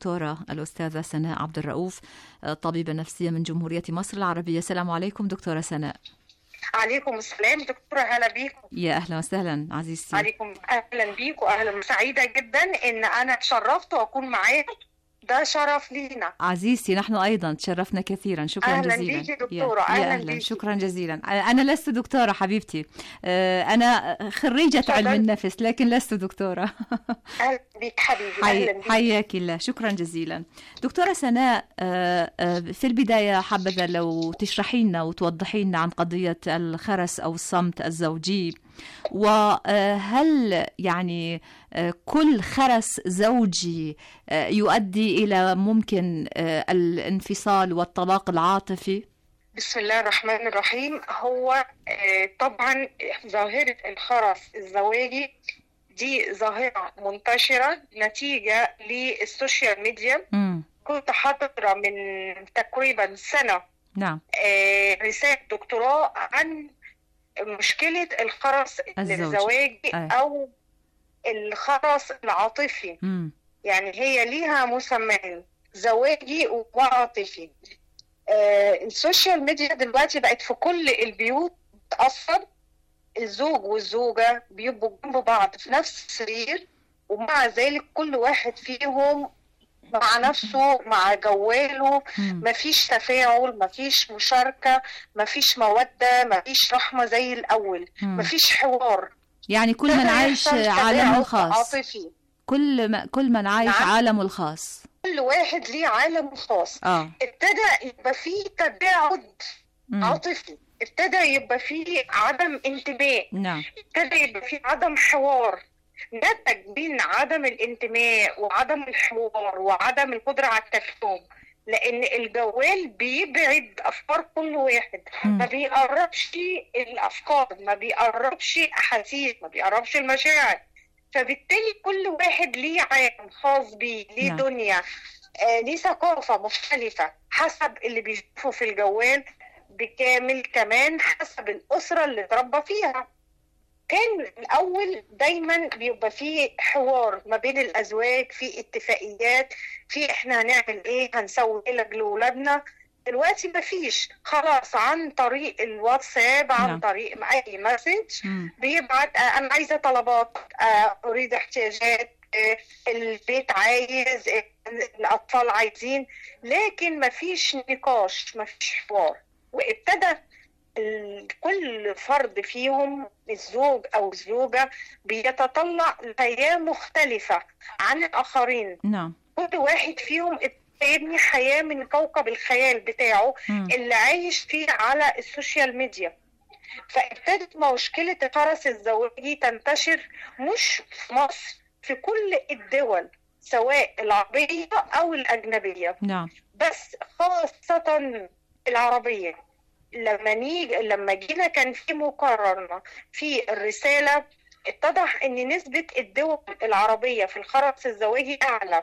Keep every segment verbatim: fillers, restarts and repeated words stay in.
الدكتورة الأستاذة سناء عبد الرؤوف، طبيبة نفسية من جمهورية مصر العربية. السلام عليكم دكتورة سناء. عليكم السلام دكتورة، هلا بيكم. يا أهلا وسهلا عزيزتي. عليكم أهلا بيكم، أهلا، سعيدة جدا إن أنا تشرفت وأكون معاكم، ده شرف لينا. عزيزتي نحن أيضا تشرفنا كثيرا، شكرا أهلا جزيلا. بيكي دكتورة. يا, أهلا, يا أهلا بيكي. شكرا جزيلا. أنا لست دكتورة حبيبتي، أنا خريجة علم النفس لكن لست دكتورة. أهلا بيك حبيبي. حي... حياك الله، شكرا جزيلا. دكتورة سناء، في البداية حبذا لو تشرحي لنا وتوضحي لنا عن قضية الخرس أو الصمت الزوجي، وهل يعني كل خرس زوجي يؤدي إلى ممكن الانفصال والطلاق العاطفي؟ بسم الله الرحمن الرحيم. هو طبعا ظاهرة الخرس الزواجي دي ظاهرة منتشرة نتيجة للسوشيال ميديا. م. كنت حاضرة من تقريبا سنة نعم رسالة دكتوراه عن مشكلة الخرس الزواجي أو الخرس العاطفي. م. يعني هي ليها مسميين، زواجي وعاطفي. آه السوشيال ميديا دلوقتي بقت في كل البيوت بتأثر. الزوج والزوجة بيبقوا جنب بعض في نفس السرير، ومع ذلك كل واحد فيهم مع نفسه مع جواله، مفيش تفاعل، مفيش مشاركة، مفيش مودة، مفيش رحمة زي الأول، مم. مفيش حوار. يعني كل من عايش عالمه الخاص. عاطفي. كل ما كل من عايش نعم. عالمه الخاص. كل واحد ليه عالم خاص. آه. ابتدى يبقى فيه تباعد مم. عاطفي، ابتدى يبقى فيه عدم انتماء، نعم. ابتدى يبقى فيه عدم حوار. نتج بين عدم الانتماء وعدم الحوار وعدم القدرة على التفاهم، لأن الجوال بيبعد أفكار كل واحد، م. ما بيقربش الأفكار، ما بيقربش أحاسيس، ما بيقربش المشاعر. فبالتالي كل واحد ليه عالم خاص بيه، ليه نعم. دنيا، آه، ليه ثقافة مختلفة حسب اللي بيشوفه في الجوال، بكامل كمان حسب الأسرة اللي اتربى فيها. كان الأول دايما بيبقى فيه حوار ما بين الأزواج، في اتفاقيات، في احنا هنعمل ايه، هنسوي ايه لأولادنا. دلوقتي مفيش، خلاص عن طريق الواتساب، عن نعم. طريق أي مسج بيبعت أنا عايزة طلبات، أريد احتياجات، البيت عايز، الأطفال عايزين، لكن مفيش نقاش، مفيش حوار. وابتدى كل فرد فيهم الزوج أو الزوجة بيتطلع لحياة مختلفة عن الآخرين. نعم. كل واحد فيهم يبني حياة من كوكب الخيال بتاعه م. اللي عايش فيه على السوشيال ميديا. فابتدت مشكلة الخرس الزواجي تنتشر مش في مصر، في كل الدول سواء العربية أو الأجنبية. نعم. بس خاصة العربية. لما نيجي لما جينا كان في مقارنة في الرسالة، اتضح ان نسبة الدول العربية في الخرس الزواجي اعلى.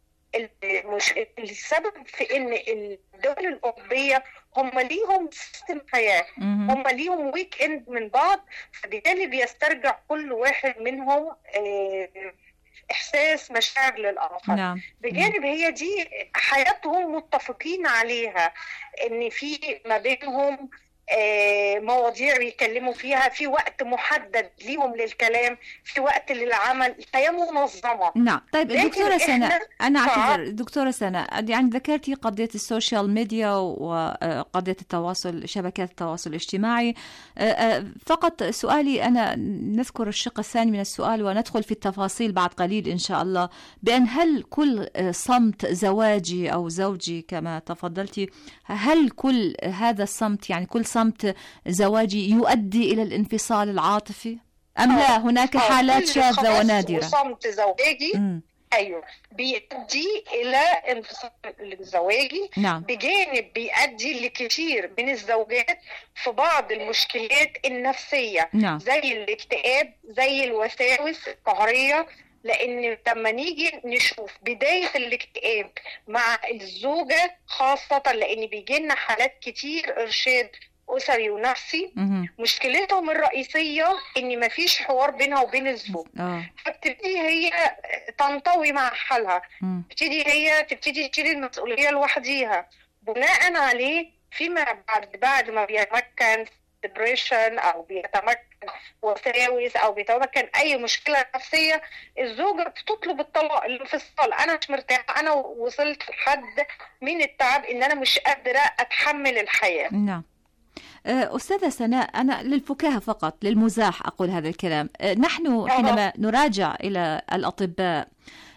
مش السبب في ان الدول الاوروبية هم ليهم سيستم حياة، هم ليهم ويك اند من بعض، فبالتالي بيسترجع كل واحد منهم اه احساس مشاعر للاخر. نعم. بجانب هي دي حياتهم متفقين عليها، ان في ما بينهم مواضيع بيتكلموا فيها، في وقت محدد ليهم للكلام، في وقت للعمل، حياة منظمة. نعم. طيب دكتورة سناء، أنا أعتذر دكتورة سناء، يعني ذكرتي قضية السوشيال ميديا وقضية التواصل، شبكات التواصل الاجتماعي. فقط سؤالي أنا، نذكر الشق الثاني من السؤال وندخل في التفاصيل بعد قليل إن شاء الله، بأن هل كل صمت زواجي أو زوجي كما تفضلتي، هل كل هذا الصمت، يعني كل صمت زواجي يؤدي إلى الانفصال العاطفي أم لا هناك حالات شاذة ونادرة؟ صمت زواجي م. أيوه بيؤدي إلى انفصال الزواجي. نعم. بجانب بيؤدي لكثير من الزوجات في بعض المشكلات النفسية. نعم. زي الاكتئاب، زي الوساوس القهرية. لأن لما نيجي نشوف بداية الاكتئاب مع الزوجة خاصة، لأن بيجينا حالات كتير إرشاد أسري ونفسي. مهم. مشكلتهم الرئيسية إن مفيش حوار بينها وبين الزوج، اه فبتبتدي هي تنطوي مع حالها، مم. تبتدي هي تبتدي تشيل المسؤولية لوحديها. بناء عليه فيما بعد بعد ما بيتمكن ديبريشن أو بيتمكن وساوس أو بيتمكن أي مشكلة نفسية، الزوجة بتطلب الطلاق، الانفصال. أنا مش مرتاحة، أنا وصلت لحد من التعب إن أنا مش قادرة أتحمل الحياة. نعم. أستاذة سناء، أنا للفكاهة فقط، للمزاح أقول هذا الكلام. نحن حينما نراجع إلى الأطباء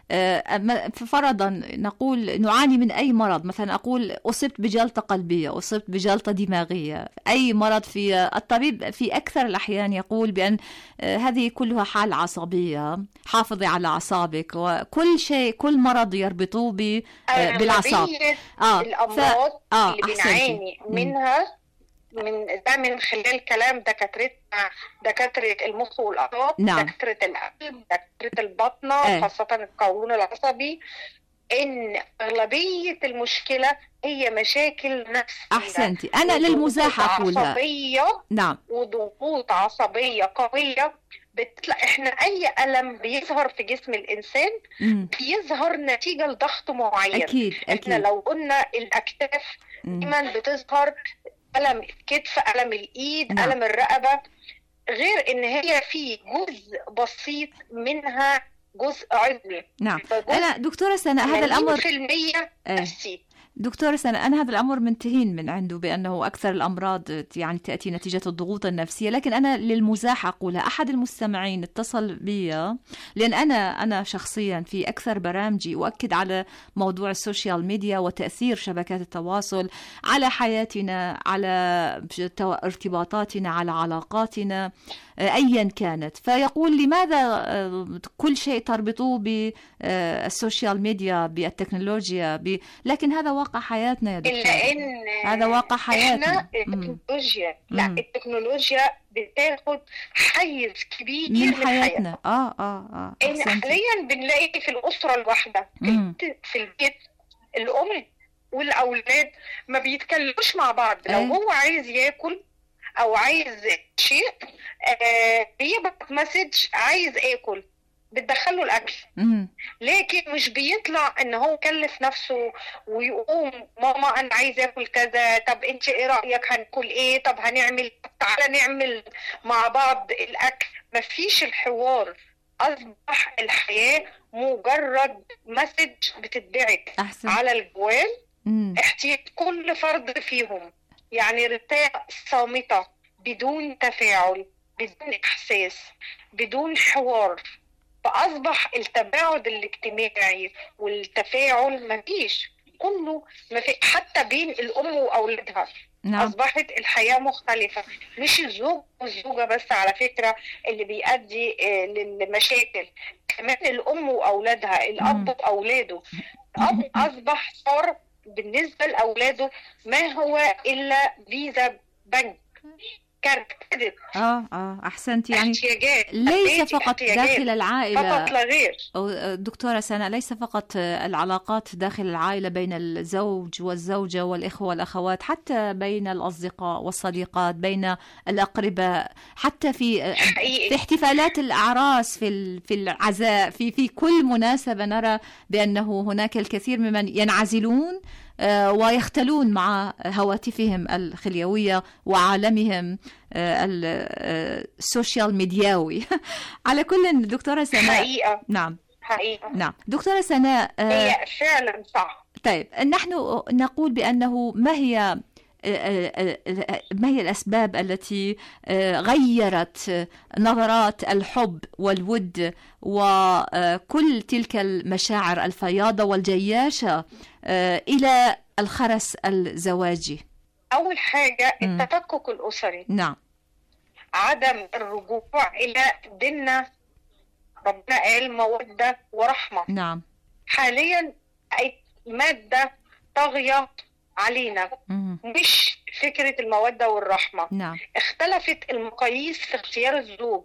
فرضا نقول نعاني من أي مرض، مثلا أقول أصبت بجلطة قلبية، أصبت بجلطة دماغية، أي مرض، في الطبيب في أكثر الأحيان يقول بأن هذه كلها حال عصبية، حافظي على أعصابك، وكل شيء كل مرض يربطوه بالأعصاب. آه الأمراض ف... آه اللي بنعاني منها من ده من خلال كلام دكاترتنا، دكاترة المخ والأعصاب، نعم. دكاترة القلب، دكاترة البطنة، أه. خاصة القولون العصبي، إن أغلبية المشكلة هي مشاكل نفسية. أحسنتي، أنا للمزاح أقولها. عصبية، نعم، وضغوط عصبية قوية بتطلع. إحنا أي ألم بيظهر في جسم الإنسان م. بيظهر نتيجة لضغط معين. أكيد إحنا أكيد. لو قلنا الأكتاف دايما بتظهر ألم الكتف، ألم الإيد، نعم. ألم الرقبة، غير إن هي في جزء بسيط منها جزء عضوي. نعم. أنا دكتورة سناء هذا الأمر في المية نفسي. دكتورة سناء، أنا هذا الأمر منتهين من عنده بأنه أكثر الأمراض يعني تأتي نتيجة الضغوط النفسية، لكن أنا للمزاح أقولها. أحد المستمعين اتصل بي، لأن أنا أنا شخصيا في أكثر برامجي أؤكد على موضوع السوشيال ميديا وتأثير شبكات التواصل على حياتنا، على ارتباطاتنا، على علاقاتنا أيا كانت. فيقول لماذا كل شيء تربطوه بالسوشيال ميديا، بالتكنولوجيا، ب... لكن هذا واقع حياتنا يا دكتور. إلا إن هذا واقع حياتنا. إحنا التكنولوجيا مم. لا التكنولوجيا بتاخد حيز كبير من, من حياتنا. آه آه آه إن حاليا بنلاقي في الأسرة الواحدة في البيت الأم والأولاد ما بيتكلموش مع بعض. لو أيه؟ هو عايز ياكل أو عايز شيء آه بيبعت مسج عايز آكل، بتدخله الأكل. مم. لكن مش بيطلع ان هو يكلف نفسه ويقوم ماما انا عايز اكل كذا، طب انت ايه رايك هناكل ايه، طب هنعمل، تعالى نعمل مع بعض الاكل. مفيش الحوار، اصبح الحياه مجرد مسج بتتبعت أحسن. على الجوال. مم. احتياج كل فرد فيهم، يعني رسالة صامته بدون تفاعل، بدون احساس، بدون حوار. فأصبح التباعد الاجتماعي والتفاعل مفيش، كله مفيش حتى بين الأم وأولادها. نعم. أصبحت الحياة مختلفة، مش الزوج والزوجة بس على فكرة اللي بيؤدي للمشاكل، كمان الأم وأولادها، الأب وأولاده. الأب أصبح صار بالنسبة لأولاده ما هو إلا فيزا بنك، كارت كريدت. اه اه احسنتي، يعني احتياجات. ليس فقط احتياجات. داخل العائله فقط لا غير. دكتوره سناء، ليس فقط العلاقات داخل العائله بين الزوج والزوجه والاخوه والاخوات، حتى بين الاصدقاء والصديقات، بين الاقرباء، حتى في حقيقي. في احتفالات الاعراس، في في العزاء، في في كل مناسبه نرى بانه هناك الكثير ممن ينعزلون ويختلون مع هواتفهم الخليوية وعالمهم السوشيال ميدياوي. على كل دكتورة سناء، حقيقة. نعم حقيقة. نعم دكتورة سناء، هي فعلا صح. طيب نحن نقول بأنه ما هي ما هي الأسباب التي غيرت نظرات الحب والود وكل تلك المشاعر الفياضة والجياشة إلى الخرس الزواجي؟ أول حاجة التفكك الأسري. نعم. عدم الرجوع إلى ديننا، ربنا قال مودة ورحمة. نعم. حاليا مادة طاغية علينا، مم. مش فكرة المودة والرحمة. نعم. اختلفت المقاييس في اختيار الزوج،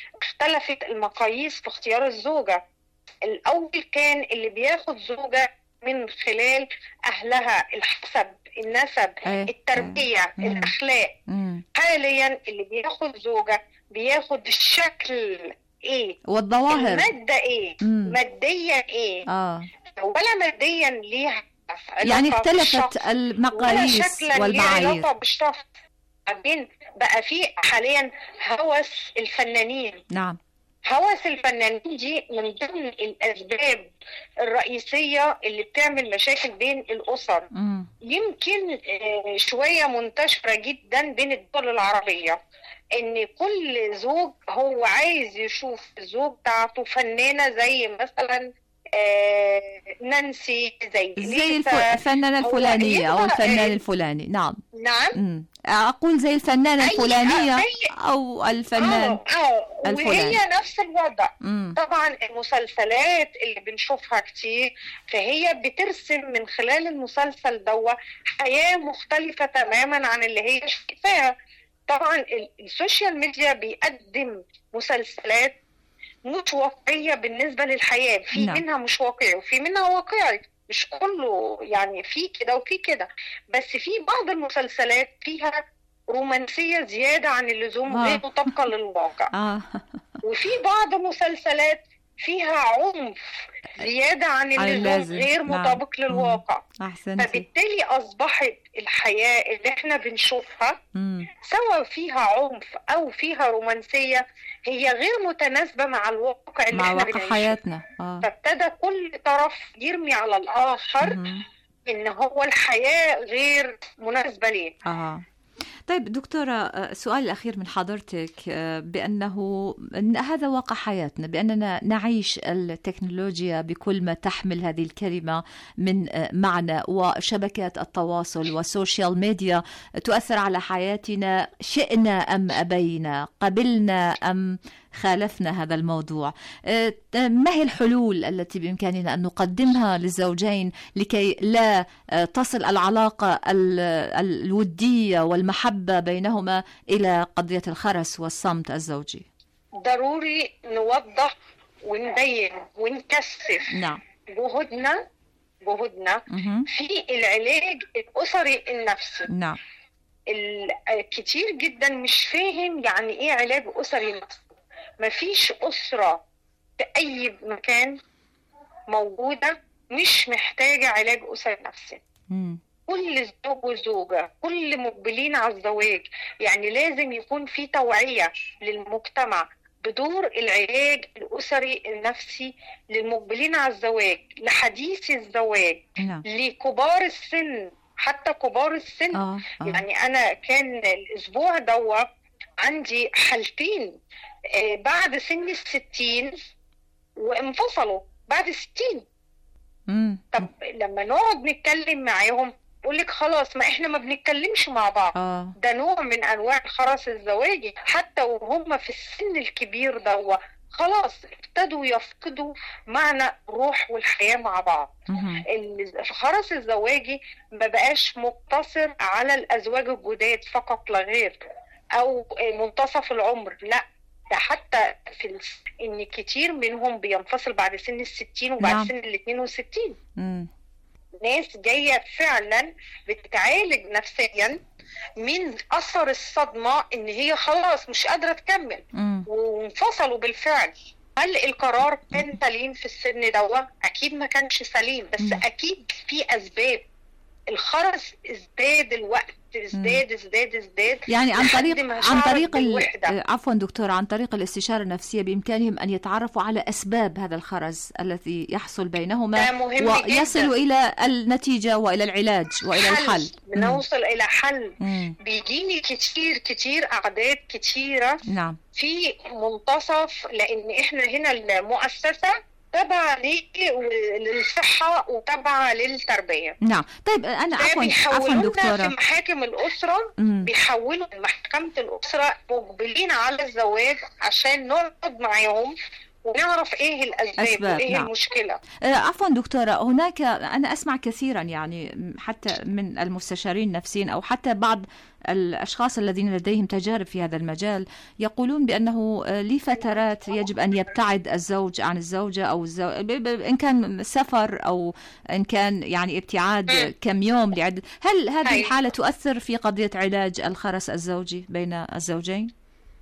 اختلفت المقاييس في اختيار الزوجة. الأول كان اللي بياخد زوجة من خلال أهلها، الحسب، النسب، أيه. التربية، مم. الأخلاق. مم. حاليا اللي بياخد زوجة بياخد الشكل ايه والظواهر، المادة ايه، مم. ماديا ايه، آه. ولا ماديا ليها يعني اختلفت بالشخص، المقاييس والمعايير. بعدين بقى في حاليا هوس الفنانين. نعم. هوس الفنانين دي من ضمن الأسباب الرئيسية اللي بتعمل مشاكل بين الأسر. مم. يمكن شوية منتشرة جدا بين الدول العربية، ان كل زوج هو عايز يشوف الزوج بتاعته فنانة زي مثلا نانسي، زي زي الفنانة الفلانية أو الفنان الفلاني. نعم. نعم. مم. أقول زي الفنانة الفلانية أو الفنان أو أو الفلاني. وهي نفس الوضع. مم. طبعا المسلسلات اللي بنشوفها كتير، فهي بترسم من خلال المسلسل دوا حياة مختلفة تماما عن اللي هي شايفاها. طبعا السوشيال ميديا بيقدم مسلسلات مش واقعية بالنسبة للحياة، في نعم. منها مش واقعي وفي منها واقعي، مش كله يعني في كده وفي كده، بس في بعض المسلسلات فيها رومانسية زيادة عن اللزوم آه. غير مطابقة للواقع. آه. وفي بعض المسلسلات فيها عنف زيادة عن اللزوم غير مطابق نعم. للواقع. أحسنتي. فبالتالي أصبحت الحياة اللي احنا بنشوفها مم. سواء فيها عنف أو فيها رومانسية هي غير متناسبة مع الواقع اللي مع احنا واقع بنعيشه. حياتنا. آه. فابتدى كل طرف يرمي على الآخر مم. إن هو الحياة غير مناسبة ليه. آه. طيب دكتورة، السؤال الأخير من حضرتك، بأنه هذا واقع حياتنا، بأننا نعيش التكنولوجيا بكل ما تحمل هذه الكلمة من معنى، وشبكات التواصل والسوشيال ميديا تؤثر على حياتنا شئنا أم أبينا، قبلنا أم خالفنا هذا الموضوع. ما هي الحلول التي بإمكاننا أن نقدمها للزوجين لكي لا تصل العلاقة الودية والمحبة بينهما إلى قضية الخرس والصمت الزوجي؟ ضروري نوضح ونبين ونكثف نعم. جهودنا جهودنا في العلاج الأسري النفسي. نعم. كتير جدا مش فاهم يعني إيه علاج أسري نفسي. مفيش أسرة في أي مكان موجودة مش محتاجة علاج أسري نفسي. مم. كل زوج وزوجة، كل مقبلين على الزواج، يعني لازم يكون في توعية للمجتمع بدور العلاج الأسري النفسي للمقبلين على الزواج، لحديث الزواج، نعم. لكبار السن، حتى كبار السن. آه. آه. يعني أنا كان الأسبوع دوا عندي حالتين بعد سن الستين وانفصلوا بعد الستين. مم. طب لما نقعد نتكلم معاهم يقول لك خلاص ما احنا ما بنتكلمش مع بعض. آه. ده نوع من انواع الخرس الزواجي. حتى وهم في السن الكبير ده خلاص ابتدوا يفقدوا معنى الروح والحياة مع بعض. مم. الخرس الزواجي ما بقاش مقتصر على الازواج الجداد فقط لا غير او منتصف العمر، لا ده حتى في ان كتير منهم بينفصل بعد سن الستين وبعد نعم. سن الاثنين وستين. مم. ناس جاية فعلا بتتعالج نفسيا من اثر الصدمة ان هي خلاص مش قادرة تكمل. مم. وانفصلوا بالفعل. هل القرار كان سليم في السن ده؟ اكيد ما كانش سليم، بس مم. اكيد في اسباب. الخرس ازداد الوقت، ازداد ازداد ازداد يعني عن طريق عن طريق عفوا دكتور عن طريق الاستشارة النفسية بامكانهم ان يتعرفوا على اسباب هذا الخرس الذي يحصل بينهما ويصلوا الى النتيجة والى العلاج والى حل. الحل بنوصل الى حل. بيجيني كتير كتير اعداد كتيرة. نعم. في منتصف، لان احنا هنا المؤسسة تبع للصحة وتبع للتربية. نعم. طيب أنا عفوا عفوا دكتورة في محاكم الأسرة مم. بيحولوا محكمة الأسرة مقبلين على الزواج عشان نقعد معاهم ونعرف ايه الاسباب أسباب. وايه نعم. المشكله. آه عفوا دكتوره، هناك انا اسمع كثيرا يعني حتى من المستشارين النفسيين او حتى بعض الاشخاص الذين لديهم تجارب في هذا المجال يقولون بانه لفترات يجب ان يبتعد الزوج عن الزوجه او الزوج ان كان سفر او ان كان يعني ابتعاد كم يوم لعده. هل هذه الحاله تؤثر في قضيه علاج الخرس الزوجي بين الزوجين؟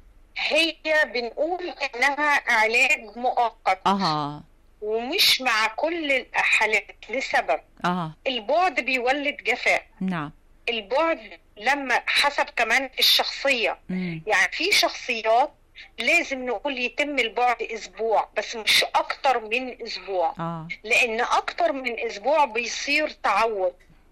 هي بنقول انها علاج مؤقت. اها. ومش مع كل الحالات لسبب. اها. البعد بيولد جفاء. نعم. البعد لما حسب كمان الشخصية. مم. يعني في شخصيات لازم نقول يتم البعد اسبوع بس مش اكتر من اسبوع. آه. لان اكتر من اسبوع بيصير تعود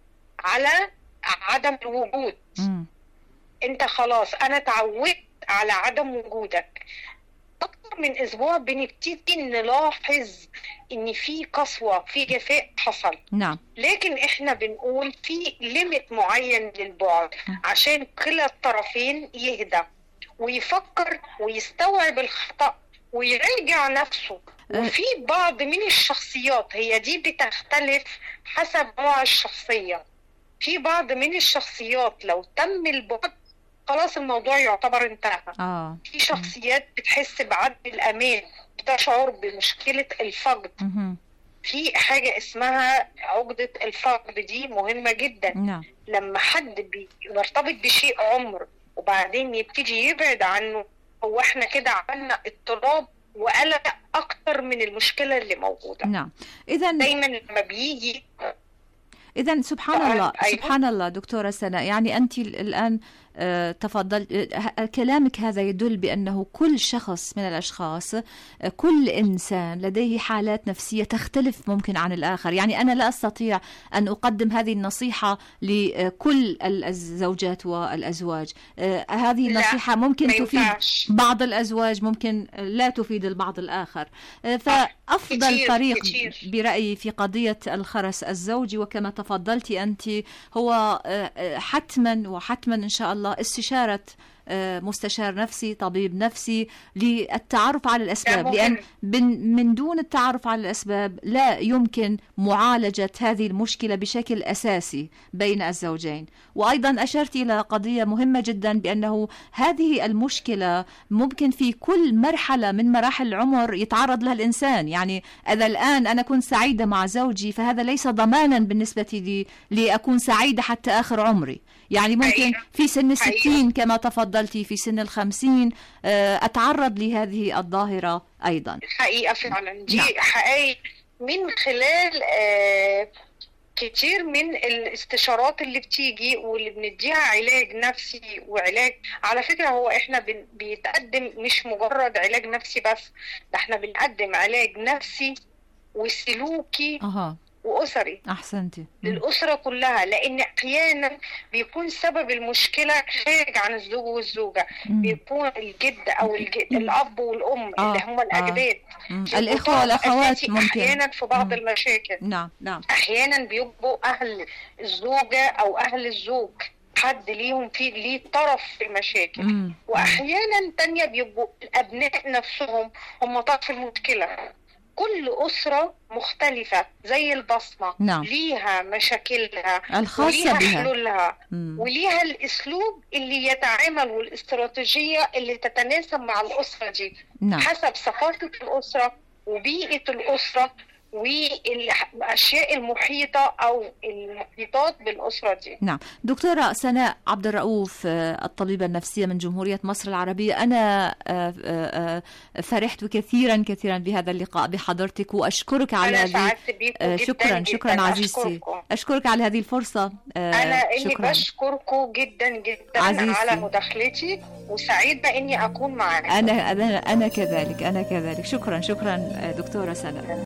على عدم الوجود. مم. انت خلاص انا تعودت على عدم وجودك. اكتر من اسبوع بنبتدي نلاحظ ان في قسوة في جفاء حصل. نعم. لكن احنا بنقول في ليميت معين للبعد عشان كلا الطرفين يهدى ويفكر ويستوعب الخطأ ويراجع نفسه. وفي بعض من الشخصيات هي دي بتختلف حسب نوع الشخصية. في بعض من الشخصيات لو تم البعد خلاص الموضوع يعتبر انتهى. آه. في شخصيات بتحس بعدم الأمان، بتشعر بمشكلة الفقد. م- في حاجة اسمها عقدة الفقد، دي مهمة جدا. نعم. لما حد بيرتبط بشيء عمر وبعدين يبتدي يبعد عنه، هو احنا كده عملنا اضطراب وقلق أكتر من المشكلة اللي موجودة. نعم. إذن دايما لما بيجي إذن سبحان الله. أيوة. سبحان الله دكتورة سناء، يعني أنت الآن أه تفضل أه كلامك هذا يدل بأنه كل شخص من الأشخاص، أه كل إنسان لديه حالات نفسية تختلف ممكن عن الآخر. يعني أنا لا أستطيع أن أقدم هذه النصيحة لكل الزوجات والأزواج. أه هذه النصيحة ممكن تفيد بعض الأزواج، ممكن لا تفيد البعض الآخر. أه فأفضل كتير طريق كتير. برأيي في قضية الخرس الزوجي وكما تفضلتي أنت هو حتما وحتما إن شاء الله استشارة مستشار نفسي، طبيب نفسي، للتعرف على الأسباب، لأن من دون التعرف على الأسباب لا يمكن معالجة هذه المشكلة بشكل أساسي بين الزوجين. وأيضا أشرت إلى قضية مهمة جدا بأنه هذه المشكلة ممكن في كل مرحلة من مراحل العمر يتعرض لها الإنسان. يعني إذا الآن أنا كنت سعيدة مع زوجي فهذا ليس ضمانا بالنسبة لي لأكون سعيدة حتى آخر عمري. يعني ممكن في سن الستين كما تفضلتي في سن الخمسين أتعرض لهذه الظاهرة أيضا. حقيقة فعلا دي نعم. حقيقة من خلال آه كتير من الاستشارات اللي بتيجي واللي بنديها علاج نفسي وعلاج. على فكرة هو احنا بيتقدم مش مجرد علاج نفسي بس، ده احنا بنقدم علاج نفسي وسلوكي أه. وأسري. أحسنتي. للأسرة كلها، لأن أحيانا بيكون سبب المشكلة خارج عن الزوج والزوجة. مم. بيكون الجد أو الجد الأب والأم آه. اللي هم الأجداد آه. الإخوة والأخوات ممكن أحيانا في بعض مم. المشاكل. نعم نعم. أحيانا بيبقوا أهل الزوجة أو أهل الزوج حد ليهم في ليه طرف في المشاكل. مم. وأحيانا تانية بيبقوا الأبناء نفسهم هم طرف المشكلة. كل أسرة مختلفة زي البصمة. نعم. ليها مشاكلها الخاصة بها، حلولها وليها الأسلوب اللي يتعامل والاستراتيجية اللي تتناسب مع الأسرة دي. نعم. حسب ثقافة الأسرة وبيئة الأسرة والأشياء المحيطة أو المحيطات بالأسرة دي. نعم. دكتورة سناء عبد الرؤوف الطبيبة النفسية من جمهورية مصر العربية، أنا فرحت كثيرا كثيرا بهذا اللقاء بحضرتك وأشكرك على هذه. شكرا جداً شكرا عزيزتي، أشكرك على هذه الفرصة. أنا إني بشكركم جدا جدا عزيزتي على مداخلتي وسعيدة إني أكون معاكم. أنا أنا أنا كذلك أنا كذلك. شكرا شكرا دكتورة سناء.